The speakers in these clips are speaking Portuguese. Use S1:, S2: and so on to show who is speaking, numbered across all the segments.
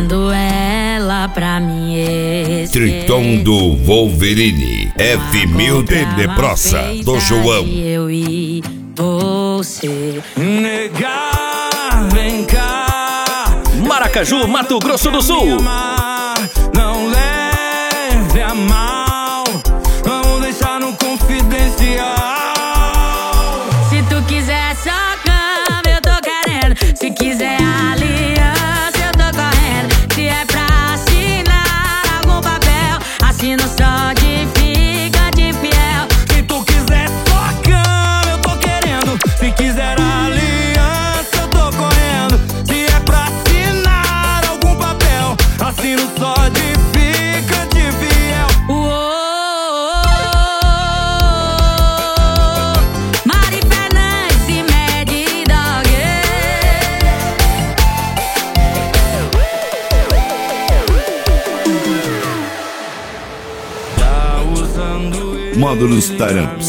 S1: usando ela pra mim esquecer.
S2: Triton do Wolverine, F1000 de Leprosa, do João.
S1: Eu e você.
S3: Negar, vem cá.
S4: Maracaju, Mato Grosso do Sul.
S3: Não leve a mal, vamos deixar no confidencial.
S1: Se tu quiser só cama, eu tô querendo. Se quiser aliança, eu tô correndo. Se é pra assinar algum papel, assino só de ficante fiel.
S3: Se tu quiser só cama, eu tô querendo. Se quiser aliança, eu tô correndo. Se é pra assinar algum papel, assino só de ficante fiel.
S1: Mari Fernandes e Mad Dog.
S3: Tá usando
S2: Módulos Taramps.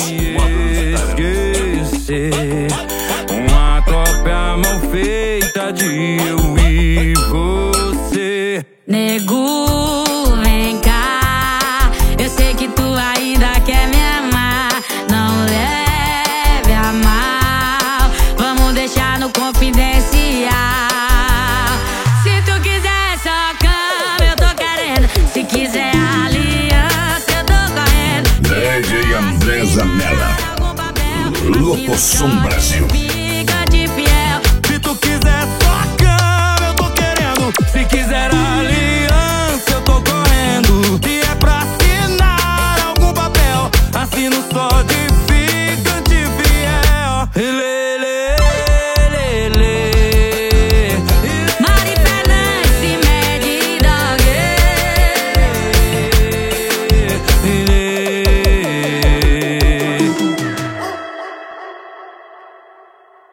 S3: esquecer. Uma cópia mal feita de eu e você.
S1: Nego, vem cá. Eu sei que tu ainda quer me amar. Não leve a mal, vamos deixar no confidencial. Se tu quiser só cama, eu tô querendo. Se quiser aliança, eu tô correndo.
S2: DJ Andresa Mela, Locosom Brasil.
S1: Ficante fiel.
S3: Se tu quiser só cama, eu tô querendo. Se quiser aliança, eu tô correndo. Se é pra assinar algum papel, assino só de ficante fiel.